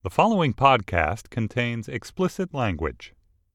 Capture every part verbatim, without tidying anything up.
The following podcast contains explicit language.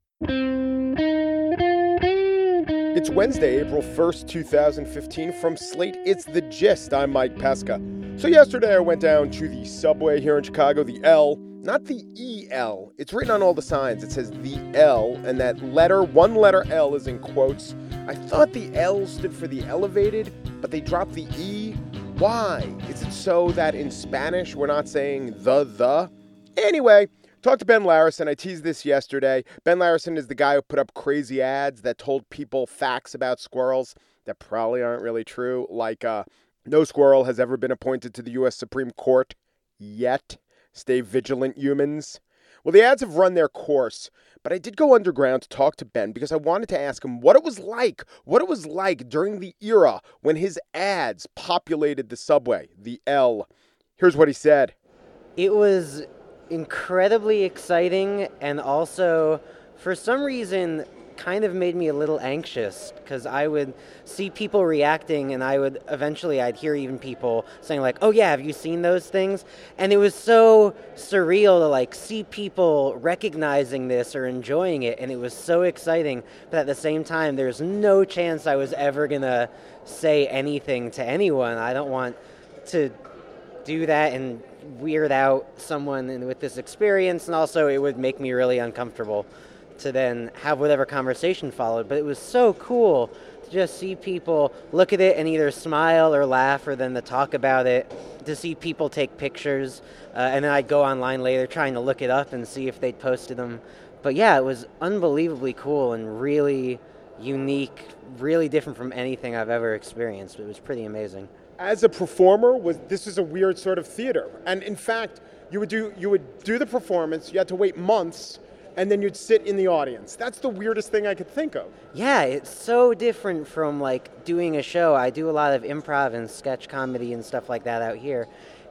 It's Wednesday, April first, twenty fifteen. From Slate, it's The Gist. I'm Mike Pesca. So yesterday I went down to the subway here in Chicago, the L, not the E L. It's written on all the signs. It says the L, and that letter, one letter L, is in quotes. I thought the L stood for the elevated, but they dropped the E. Why? Is it so that in Spanish we're not saying the, the? Anyway, talked to Ben Larison. I teased this yesterday. Ben Larison is the guy who put up crazy ads that told people facts about squirrels that probably aren't really true, like uh, no squirrel has ever been appointed to the U S Supreme Court yet. Stay vigilant, humans. Well, the ads have run their course, but I did go underground to talk to Ben because I wanted to ask him what it was like, what it was like during the era when his ads populated the subway, the L. Here's what he said. It was incredibly exciting, and also, for some reason, kind of made me a little anxious, because I would see people reacting, and I would eventually, I'd hear even people saying like, oh yeah, have you seen those things? And it was so surreal to like see people recognizing this or enjoying it, and it was so exciting, but at the same time, there's no chance I was ever gonna say anything to anyone. I don't want to do that and weird out someone with this experience, and also it would make me really uncomfortable to then have whatever conversation followed. But it was so cool to just see people look at it and either smile or laugh, or then to talk about it, to see people take pictures, uh, and then I'd go online later trying to look it up and see if they'd posted them. But yeah, it was unbelievably cool and really unique, really different from anything I've ever experienced. It was pretty amazing. As a performer, was this is a weird sort of theater. And in fact, you would do you would do the performance, you had to wait months, and then you'd sit in the audience. That's the weirdest thing I could think of. Yeah, it's so different from like doing a show. I do a lot of improv and sketch comedy and stuff like that out here,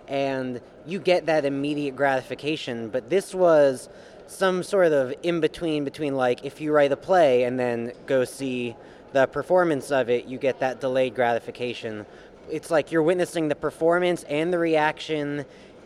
and you get that immediate gratification, but this was some sort of in-between between like if you write a play and then go see the performance of it, you get that delayed gratification. It's like you're witnessing the performance and the reaction,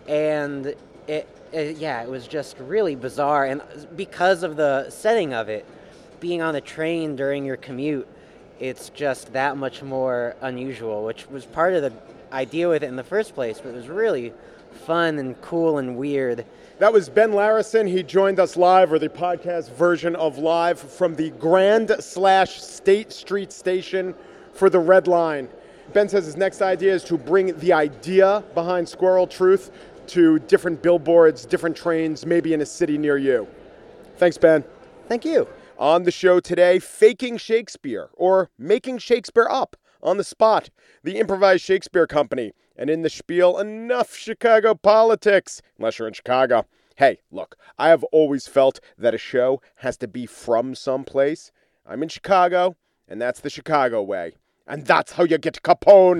and it, it, yeah, it was just really bizarre. And because of the setting of it, being on a train during your commute, it's just that much more unusual, which was part of the idea with it in the first place, but it was really fun and cool and weird. That was Ben Larison. He joined us live, or the podcast version of live, from the Grand slash State Street station for the Red Line. Ben says his next idea is to bring the idea behind Squirrel Truth to different billboards, different trains, maybe in a city near you. Thanks, Ben. Thank you. On the show today, faking Shakespeare, or making Shakespeare up on the spot, the Improvised Shakespeare Company, and in the spiel, enough Chicago politics, unless you're in Chicago. Hey, look, I have always felt that a show has to be from someplace. I'm in Chicago, and that's the Chicago way. And that's how you get Capone.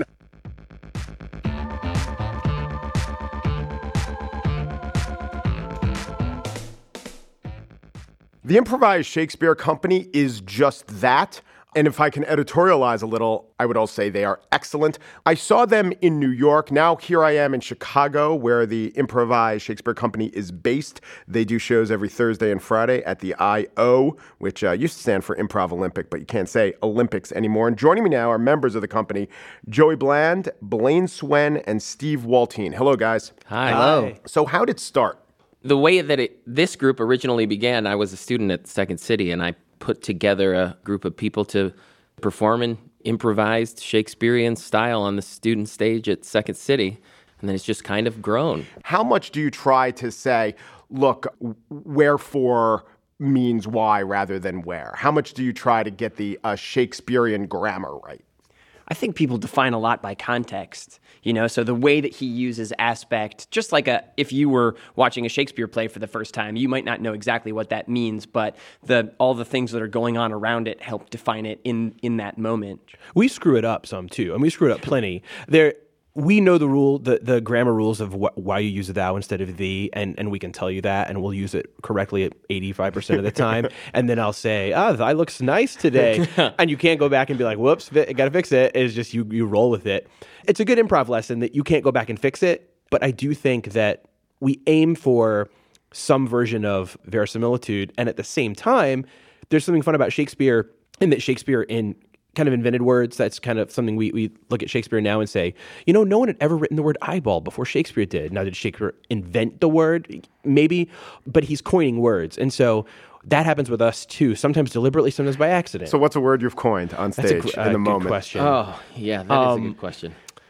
The Improvised Shakespeare Company is just that. And if I can editorialize a little, I would also say they are excellent. I saw them in New York. Now here I am in Chicago, where the Improvised Shakespeare Company is based. They do shows every Thursday and Friday at the I O, which uh, used to stand for Improv Olympic, but you can't say Olympics anymore. And joining me now are members of the company, Joey Bland, Blaine Swen, and Steve Waltine. Hello, guys. Hi. Hello. So how did it start? The way that it, this group originally began, I was a student at Second City, and I put together a group of people to perform an improvised Shakespearean style on the student stage at Second City, and then it's just kind of grown. How much do you try to say, look, wherefore means why rather than where? How much do you try to get the uh, Shakespearean grammar right? I think people define a lot by context, you know, so the way that he uses aspect, just like a if you were watching a Shakespeare play for the first time, you might not know exactly what that means, but the all the things that are going on around it help define it in, in that moment. We screw it up some, too, and we screw it up plenty. There, we know the rule, the, the grammar rules of wh- why you use thou instead of thee, and, and we can tell you that, and we'll use it correctly at eighty-five percent of the time. And then I'll say, ah, thy looks nice today. And you can't go back and be like, whoops, fi- got to fix it. It's just you, you roll with it. It's a good improv lesson that you can't go back and fix it, but I do think that we aim for some version of verisimilitude. And at the same time, there's something fun about Shakespeare in that Shakespeare in kind of invented words. That's kind of something we, we look at Shakespeare now and say, you know, no one had ever written the word eyeball before Shakespeare did. Now, did Shakespeare invent the word? Maybe, but he's coining words. And so that happens with us too, sometimes deliberately, sometimes by accident. So what's a word you've coined on That's stage a, in the good moment? question. Oh, yeah, that Um, is a good question.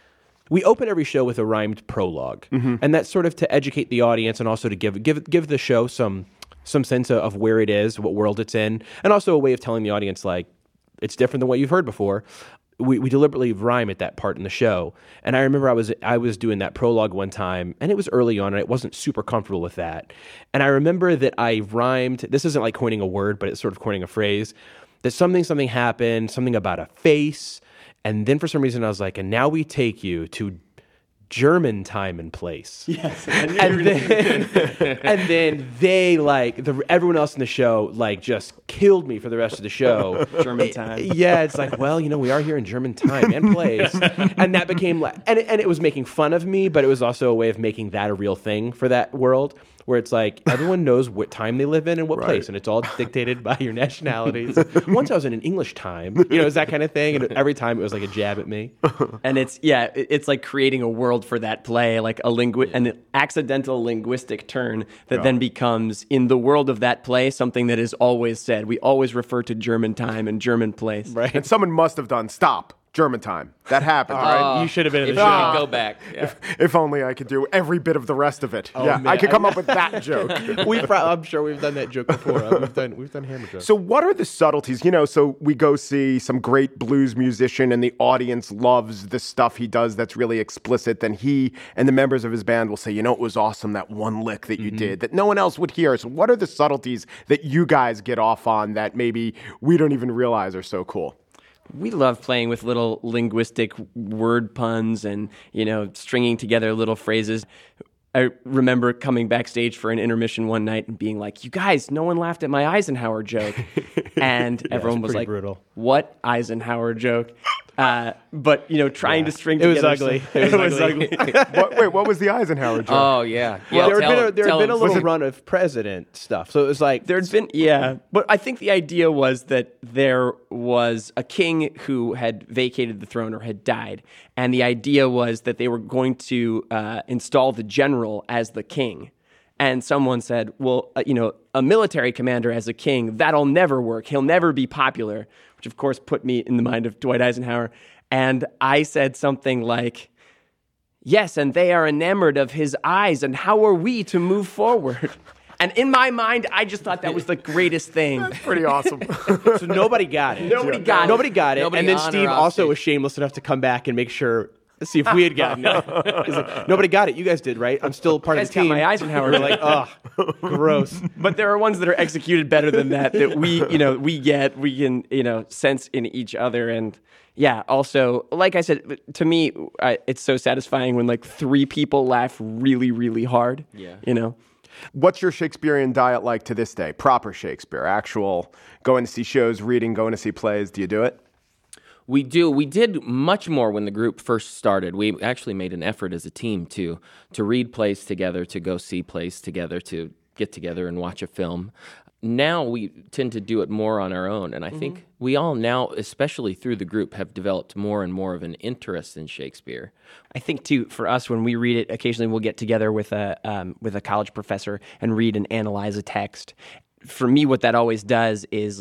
We open every show with a rhymed prologue, Mm-hmm. and that's sort of to educate the audience and also to give give give the show some some sense of, of where it is, what world it's in, and also a way of telling the audience like it's different than what you've heard before. We we deliberately rhyme at that part in the show, and I remember I was I was doing that prologue one time, and it was early on, and I wasn't super comfortable with that, and I remember that I rhymed. This isn't like coining a word, but it's sort of coining a phrase. That something something happened, something about a face. And then for some reason I was like, and now we take you to German time and place. Yes. And then, and then they like, the, everyone else in the show like just killed me for the rest of the show. German time. Yeah, it's like, well, you know, we are here in German time and place. And that became like, and it, and it was making fun of me, but it was also a way of making that a real thing for that world. Where it's like everyone knows what time they live in and what Right. place, and it's all dictated by your nationalities. Once I was in an English time, you know, it was that kind of thing, and every time it was like a jab at me. And it's, yeah, it- it's like creating a world for that play, like a lingu- an accidental linguistic turn that then becomes, in the world of that play, something that is always said. We always refer to German time and German place. Right? And someone must have done stop German time. That happened, right? You should have been in If the you show. could go back. Yeah. If only I could do every bit of the rest of it. yeah, I man. could come up with that joke. we pro- I'm sure we've done that joke before. Uh, we've done we've done hammer jokes. So what are the subtleties? You know, so we go see some great blues musician and the audience loves the stuff he does that's really explicit. Then he and the members of his band will say, you know, it was awesome, that one lick that you did that no one else would hear. So what are the subtleties that you guys get off on that maybe we don't even realize are so cool? We love playing with little linguistic word puns and, you know, stringing together little phrases. I remember coming backstage for an intermission one night and being like, you guys, no one laughed at my Eisenhower joke. And everyone was pretty like, brutal. what Eisenhower joke? Uh, but, you know, trying to string It was together... ugly. some- It was ugly. what, wait, what was the Eisenhower joke? Oh, yeah. yeah there had tell been a, him, there had tell been him. a little run of president stuff, so it was like There'd been, yeah. But I think the idea was that there was a king who had vacated the throne or had died. And the idea was that they were going to uh, install the general as the king. And someone said, well, uh, you know, a military commander as a king, that'll never work. He'll never be popular, which of course put me in the mind of Dwight Eisenhower. And I said something like, yes, and they are enamored of his eyes, and how are we to move forward? And in my mind, I just thought that was the greatest thing. Pretty awesome. so nobody got it. Nobody got it. Nobody got it. Nobody and then on or Steve off also stage. was shameless enough to come back and make sure, see if we had gotten it. He's like, nobody got it. You guys did, right? I'm still part You of the guys got team. my Eisenhower. We're like, oh, gross. But there are ones that are executed better than that, that we, you know, we get, we can, you know, sense in each other. And yeah, also, like I said, to me, I, it's so satisfying when like three people laugh really, really hard. Yeah. You know? What's your Shakespearean diet like to this day? Proper Shakespeare, actual going to see shows, reading, going to see plays. Do you do it? We do. We did much more when the group first started. We actually made an effort as a team to to read plays together, to go see plays together, to get together and watch a film. Now we tend to do it more on our own, and I mm-hmm. think we all now, especially through the group, have developed more and more of an interest in Shakespeare. I think too, for us, when we read it, occasionally we'll get together with a um, with a college professor and read and analyze a text. For me, what that always does is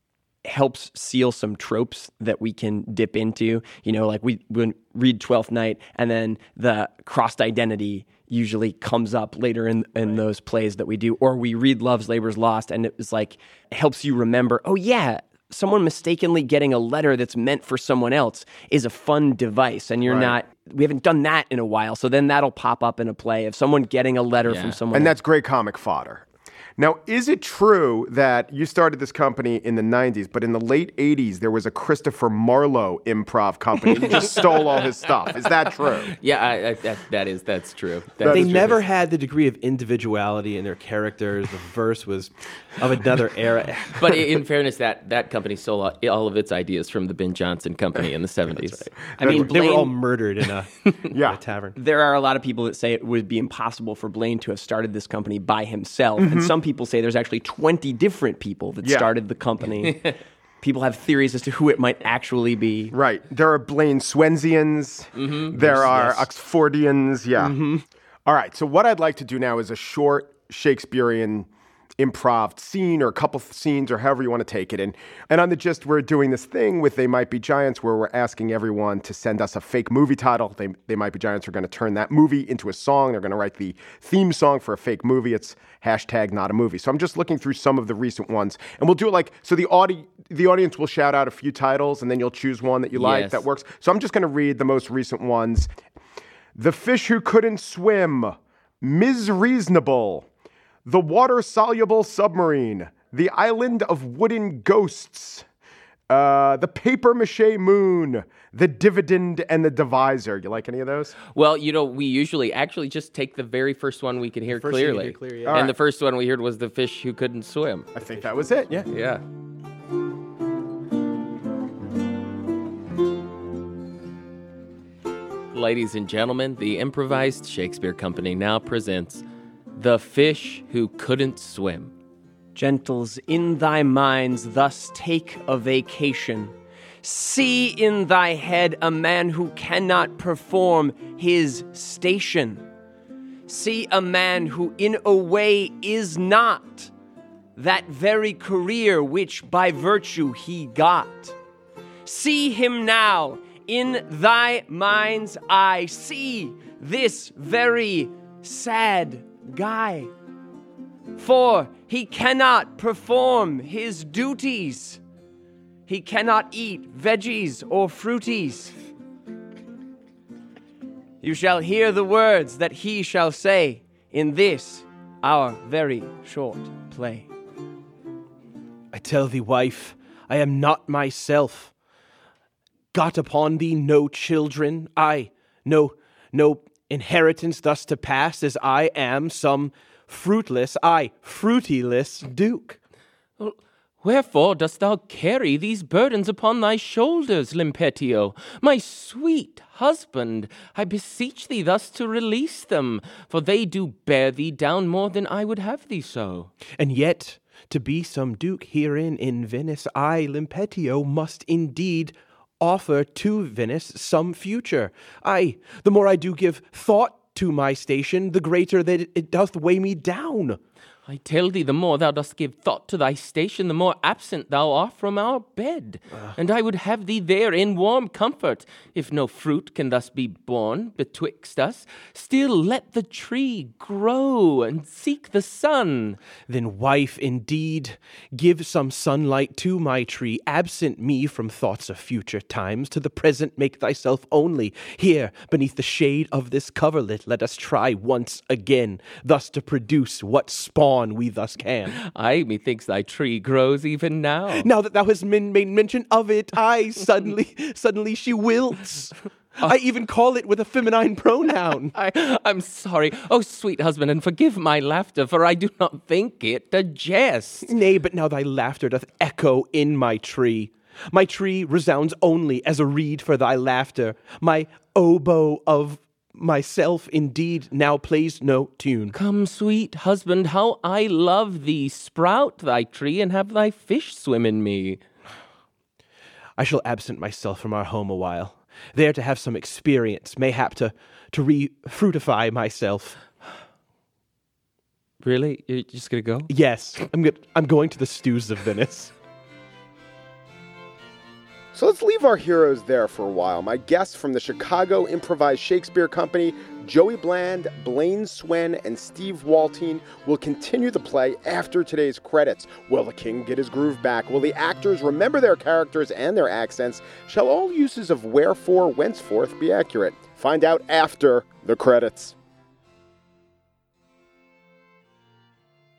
helps seal some tropes that we can dip into. You know, like we would read Twelfth Night, and then the crossed identity usually comes up later in, in right. those plays that we do. Or we read Love's Labour's Lost, and it was like, it helps you remember, oh yeah, someone mistakenly getting a letter that's meant for someone else is a fun device, and you're right. not, we haven't done that in a while, so then that'll pop up in a play of someone getting a letter yeah. from someone And else. that's great comic fodder. Now, is it true that you started this company in the nineties, but in the late eighties, there was a Christopher Marlowe improv company? You just stole all his stuff. Is that true? Yeah, I, I, that, that is that's true. That That They is true. never had the degree of individuality in their characters. The verse was of another era. But in fairness, that, that company stole all- all of its ideas from the Ben Jonson Company in the seventies. I mean, They were all Blaine, murdered in a, Yeah. in a tavern. there are a lot of people that say it would be impossible for Blaine to have started this company by himself. And some people say there's actually twenty different people that Yeah. started the company. People have theories as to who it might actually be. Right. There are Blaine Swensians. There are Oxfordians. Yeah. All right. So what I'd like to do now is a short Shakespearean improv scene or a couple of scenes or however you want to take it. And, and on The Gist, we're doing this thing with They Might Be Giants where we're asking everyone to send us a fake movie title. They, they Might Be Giants are going to turn that movie into a song. They're going to write the theme song for a fake movie. It's hashtag not a movie. So I'm just looking through some of the recent ones. And we'll do it like, so the, audi- the audience will shout out a few titles and then you'll choose one that you like Yes. that works. So I'm just going to read the most recent ones. The Fish Who Couldn't Swim, Miz Reasonable, The Water-Soluble Submarine, The Island of Wooden Ghosts, uh, The Paper-Mache Moon, The Dividend and the Divisor. You like any of those? Well, you know, we usually actually just take the very first one we could hear First you can clearly. hear clear, yeah. And All right. the first one we heard was The Fish Who Couldn't Swim. I think that was it, yeah. Yeah. Ladies and gentlemen, the Improvised Shakespeare Company now presents The Fish Who Couldn't Swim. Gentles, in thy minds thus take a vacation. See in thy head a man who cannot perform his station. See a man who in a way is not that very career which by virtue he got. See him now in thy mind's eye. See this very sad guy. For he cannot perform his duties. He cannot eat veggies or fruities. You shall hear the words that he shall say in this, our very short play. I tell thee, wife, I am not myself. Got upon thee no children, I, no, no inheritance thus to pass, as I am some fruitless, I, fruityless duke. Wherefore dost thou carry these burdens upon thy shoulders, Limpetio? My sweet husband, I beseech thee thus to release them, for they do bear thee down more than I would have thee so. And yet, to be some duke herein in Venice, I, Limpetio, must indeed offer to Venice some future. Aye, the more I do give thought to my station, the greater that it, it doth weigh me down. I tell thee, the more thou dost give thought to thy station, the more absent thou art from our bed. Uh. And I would have thee there in warm comfort. If no fruit can thus be born betwixt us, still let the tree grow and seek the sun. Then, wife, indeed, give some sunlight to my tree, absent me from thoughts of future times. To the present make thyself only. Here, beneath the shade of this coverlet, let us try once again, thus to produce what spawn we thus can. Aye, methinks thy tree grows even now. Now that thou hast min- made mention of it, I suddenly, suddenly she wilts. I even call it with a feminine pronoun. I, I'm sorry. Oh, sweet husband, and forgive my laughter, for I do not think it a jest. Nay, but now thy laughter doth echo in my tree. My tree resounds only as a reed for thy laughter. My oboe of myself indeed now plays no tune. Come, sweet husband, how I love thee. Sprout thy tree and have thy fish swim in me. I shall absent myself from our home a while, there to have some experience, mayhap to, to re-fruitify myself. Really? You're just gonna go? Yes, I'm, go- I'm going to the stews of Venice. So let's leave our heroes there for a while. My guests from the Chicago Improvised Shakespeare Company, Joey Bland, Blaine Swen, and Steve Waltine, will continue the play after today's credits. Will the king get his groove back? Will the actors remember their characters and their accents? Shall all uses of wherefore, whenceforth be accurate? Find out after the credits.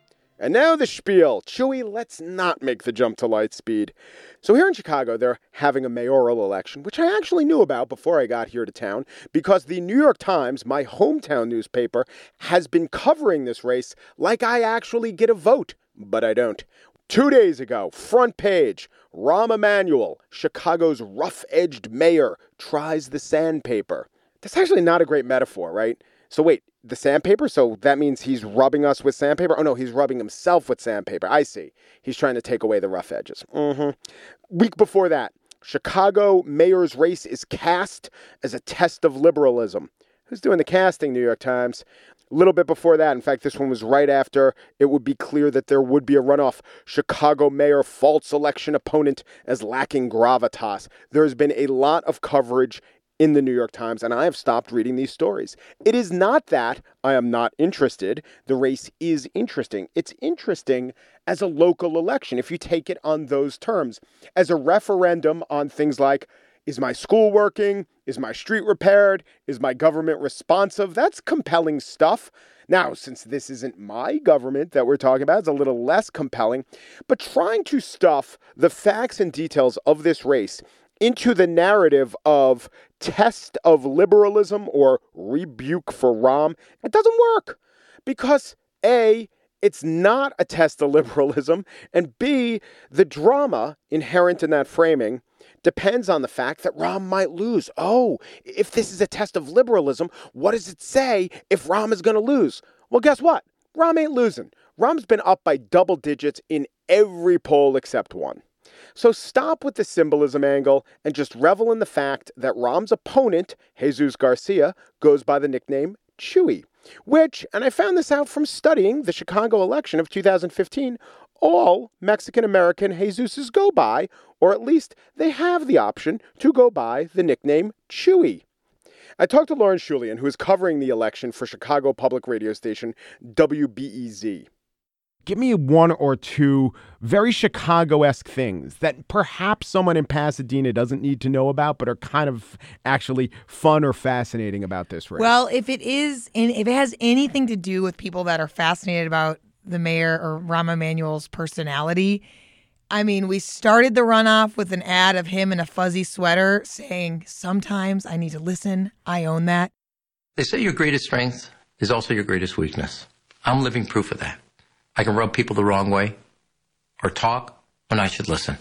And now the spiel. Chewy, let's not make the jump to light speed. So here in Chicago, they're having a mayoral election, which I actually knew about before I got here to town, because the New York Times, my hometown newspaper, has been covering this race like I actually get a vote, but I don't. Two days ago, front page, Rahm Emanuel, Chicago's rough-edged mayor, tries the sandpaper. That's actually not a great metaphor, right? So wait, the sandpaper? So that means he's rubbing us with sandpaper? Oh no, he's rubbing himself with sandpaper. I see. He's trying to take away the rough edges. Mm-hmm. Week before that, Chicago mayor's race is cast as a test of liberalism. Who's doing the casting, New York Times? A little bit before that, in fact, this one was right after it would be clear that there would be a runoff. Chicago mayor faults election opponent as lacking gravitas. There's been a lot of coverage in the New York Times, and I have stopped reading these stories. It is not that I am not interested. The race is interesting. It's interesting as a local election, if you take it on those terms. As a referendum on things like, is my school working? Is my street repaired? Is my government responsive? That's compelling stuff. Now, since this isn't my government that we're talking about, it's a little less compelling. But trying to stuff the facts and details of this race into the narrative of test of liberalism or rebuke for Rahm, it doesn't work. Because A, it's not a test of liberalism, and B, the drama inherent in that framing depends on the fact that Rahm might lose. Oh, if this is a test of liberalism, what does it say if Rahm is going to lose? Well, guess what? Rahm ain't losing. Rahm's been up by double digits in every poll except one. So stop with the symbolism angle and just revel in the fact that Rahm's opponent, Jesus Garcia, goes by the nickname Chewy, which, and I found this out from studying the Chicago election of two thousand fifteen, all Mexican-American Jesuses go by, or at least they have the option to go by the nickname Chewy. I talked to Lauren Shulian, who is covering the election for Chicago public radio station W B E Z. Give me one or two very Chicago-esque things that perhaps someone in Pasadena doesn't need to know about, but are kind of actually fun or fascinating about this race. Well, if it is, if it has anything to do with people that are fascinated about the mayor or Rahm Emanuel's personality, I mean, we started the runoff with an ad of him in a fuzzy sweater saying, "Sometimes I need to listen. I own that." They say your greatest strength is also your greatest weakness. I'm living proof of that. I can rub people the wrong way or talk when I should listen.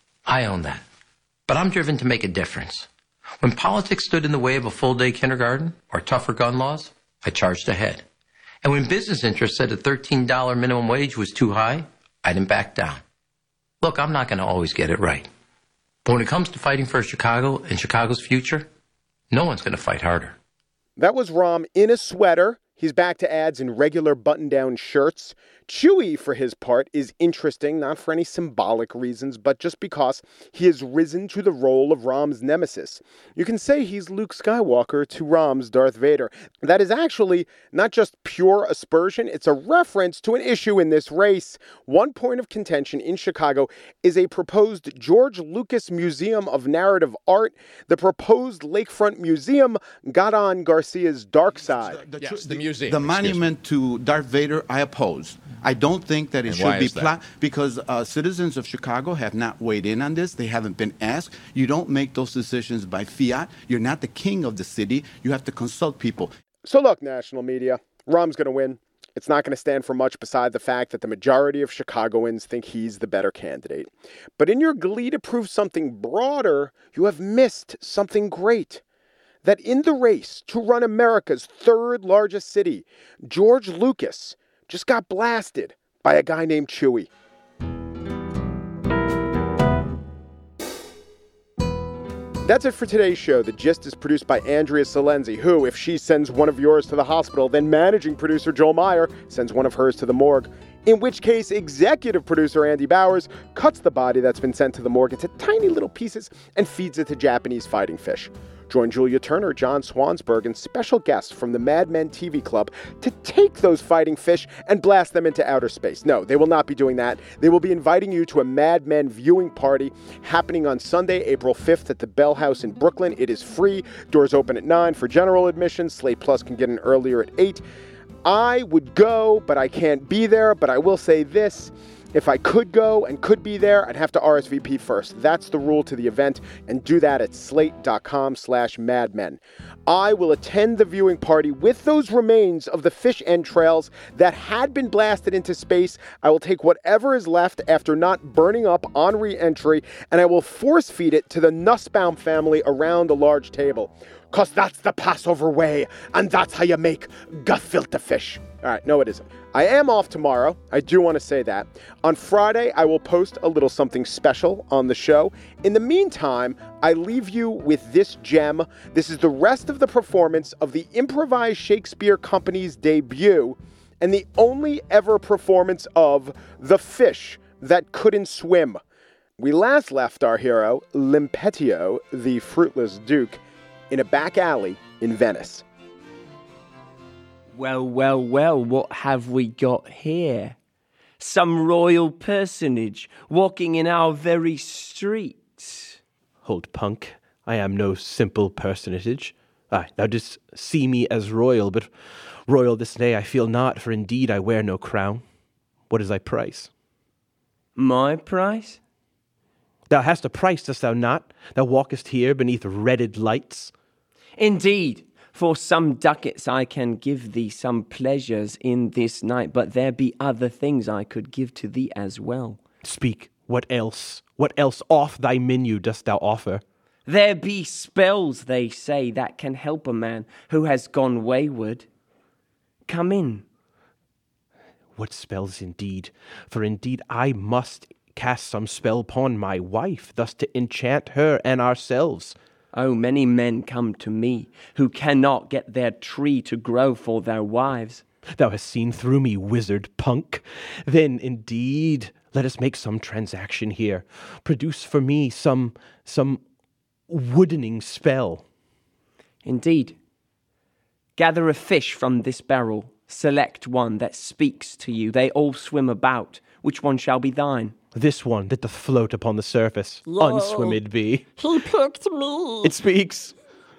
I own that. But I'm driven to make a difference. When politics stood in the way of a full-day kindergarten or tougher gun laws, I charged ahead. And when business interests said a thirteen dollars minimum wage was too high, I didn't back down. Look, I'm not going to always get it right. But when it comes to fighting for Chicago and Chicago's future, no one's going to fight harder. That was Rahm in a sweater. He's back to ads in regular button-down shirts. Chewy, for his part, is interesting, not for any symbolic reasons, but just because he has risen to the role of Rahm's nemesis. You can say he's Luke Skywalker to Rahm's Darth Vader. That is actually not just pure aspersion, it's a reference to an issue in this race. One point of contention in Chicago is a proposed George Lucas Museum of Narrative Art. The proposed Lakefront Museum got on Garcia's dark side. The, the, yes, the museum. The monument to Darth Vader, I oppose. I don't think that it and should be pla- because uh, citizens of Chicago have not weighed in on this. They haven't been asked. You don't make those decisions by fiat. You're not the king of the city. You have to consult people. So look, national media, Rahm's going to win. It's not going to stand for much beside the fact that the majority of Chicagoans think he's the better candidate. But in your glee to prove something broader, you have missed something great. That in the race to run America's third largest city, George Lucas just got blasted by a guy named Chewy. That's it for today's show. The Gist is produced by Andrea Salenzi, who, if she sends one of yours to the hospital, then managing producer Joel Meyer sends one of hers to the morgue. In which case, executive producer Andy Bowers cuts the body that's been sent to the morgue into tiny little pieces and feeds it to Japanese fighting fish. Join Julia Turner, John Swansburg, and special guests from the Mad Men T V Club to take those fighting fish and blast them into outer space. No, they will not be doing that. They will be inviting you to a Mad Men viewing party happening on Sunday, April fifth at the Bell House in Brooklyn. It is free. Doors open at nine for general admission. Slate Plus can get in earlier at eight. I would go, but I can't be there. But I will say this. If I could go and could be there, I'd have to R S V P first. That's the rule to the event, and do that at slate.com slash madmen. I will attend the viewing party with those remains of the fish entrails that had been blasted into space. I will take whatever is left after not burning up on re-entry, and I will force feed it to the Nussbaum family around a large table. Because that's the Passover way, and that's how you make gefilte fish. All right, no, it isn't. I am off tomorrow. I do want to say that. On Friday, I will post a little something special on the show. In the meantime, I leave you with this gem. This is the rest of the performance of the Improvised Shakespeare Company's debut, and the only ever performance of The Fish That Couldn't Swim. We last left our hero, Limpetio, the fruitless duke, in a back alley in Venice. Well, well, well, what have we got here? Some royal personage walking in our very streets. Hold, punk. I am no simple personage. Ah, thou didst see me as royal, but royal this day I feel not, for indeed I wear no crown. What is thy price? My price? Thou hast a price, dost thou not? Thou walkest here beneath redded lights. Indeed, for some ducats I can give thee some pleasures in this night, but there be other things I could give to thee as well. Speak, what else? What else off thy menu dost thou offer? There be spells, they say, that can help a man who has gone wayward. Come in. What spells indeed? For indeed I must cast some spell upon my wife, thus to enchant her and ourselves. Oh, many men come to me who cannot get their tree to grow for their wives. Thou hast seen through me, wizard punk. Then, indeed, let us make some transaction here. Produce for me some, some woodening spell. Indeed. Gather a fish from this barrel. Select one that speaks to you. They all swim about. Which one shall be thine? This one that doth float upon the surface, Yay. Unswimmed be. He picked me. It speaks.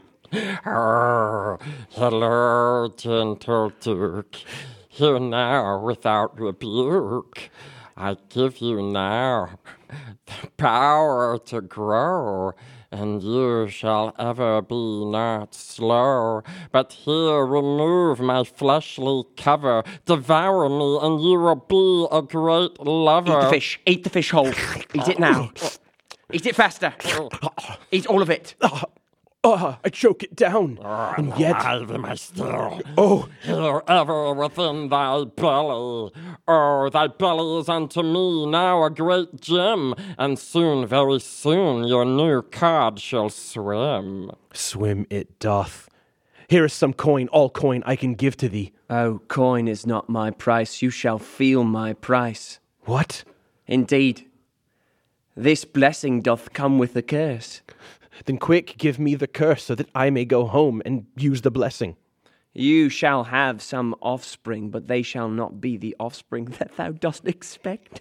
Oh, hello, gentle Duke. Here now, without rebuke, I give you now the power to grow, and you shall ever be not slow. But here remove my fleshly cover, devour me, and you will be a great lover. Eat the fish, eat the fish whole. Eat it now. Eat it faster. Eat all of it. Oh, I choke it down, oh, and yet... alive am I still. Oh. Here ever within thy belly. Oh, thy belly is unto me now a great gem, and soon, very soon, your new cod shall swim. Swim it doth. Here is some coin, all coin I can give to thee. Oh, coin is not my price. You shall feel my price. What? Indeed. This blessing doth come with a curse. Then quick, give me the curse so that I may go home and use the blessing. You shall have some offspring, but they shall not be the offspring that thou dost expect.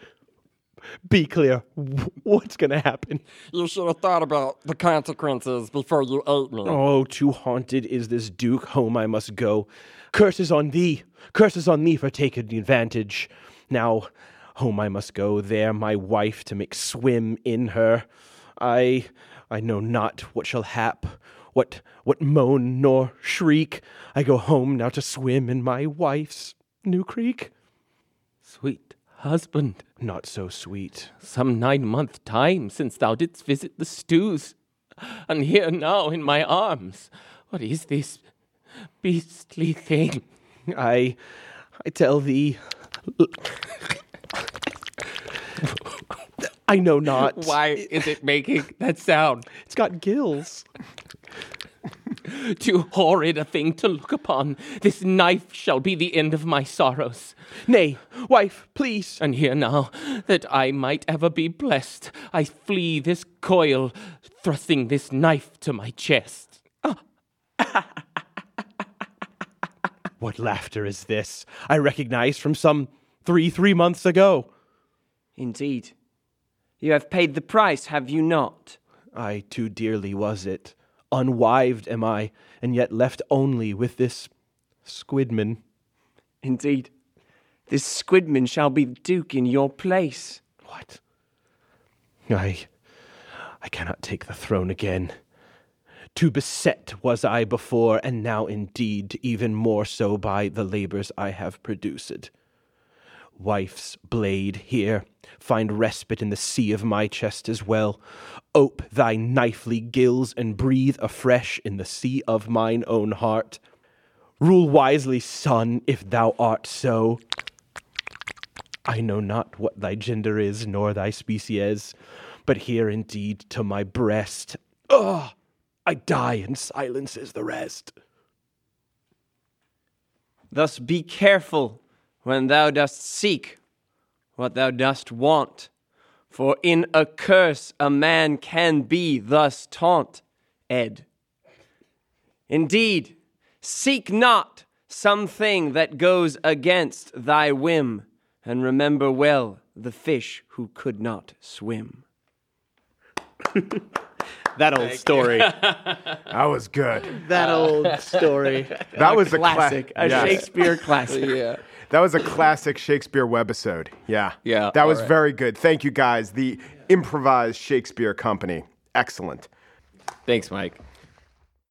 Be clear. What's going to happen? You should have thought about the consequences before you ate me. Oh, too haunted is this Duke. Home I must go. Curses on thee. Curses on thee for taking advantage. Now, home I must go. There my wife to make swim in her. I... I know not what shall hap, what what moan nor shriek. I go home now to swim in my wife's new creek. Sweet husband. Not so sweet. Some nine-month time since thou didst visit the stews, and here now in my arms. What is this beastly thing? I, I tell thee... I know not. Why is it making that sound? It's got gills. Too horrid a thing to look upon. This knife shall be the end of my sorrows. Nay, wife, please. And here now, that I might ever be blessed, I flee this coil, thrusting this knife to my chest. Oh. What laughter is this? I recognize from some three, three months ago. Indeed. You have paid the price, have you not? Aye, too dearly was it. Unwived am I, and yet left only with this squidman. Indeed, this Squidman shall be Duke in your place. What? I... I cannot take the throne again. Too beset was I before, and now indeed even more so by the labours I have produced. Wife's blade here, find respite in the sea of my chest as well. Ope thy knifely gills and breathe afresh in the sea of mine own heart. Rule wisely, son, if thou art so. I know not what thy gender is, nor thy species, but here indeed to my breast, ugh, I die and silence is the rest. Thus be careful when thou dost seek what thou dost want, for in a curse a man can be thus taunt, Ed. Indeed, seek not something that goes against thy whim, and remember well the fish who could not swim. That old story. That was good. That old story. That was a a cla- classic, a yes. Shakespeare classic. Yeah. That was a classic Shakespeare webisode. Yeah. Yeah, That all was right. very good. Thank you, guys. The Improvised Shakespeare Company. Excellent. Thanks, Mike.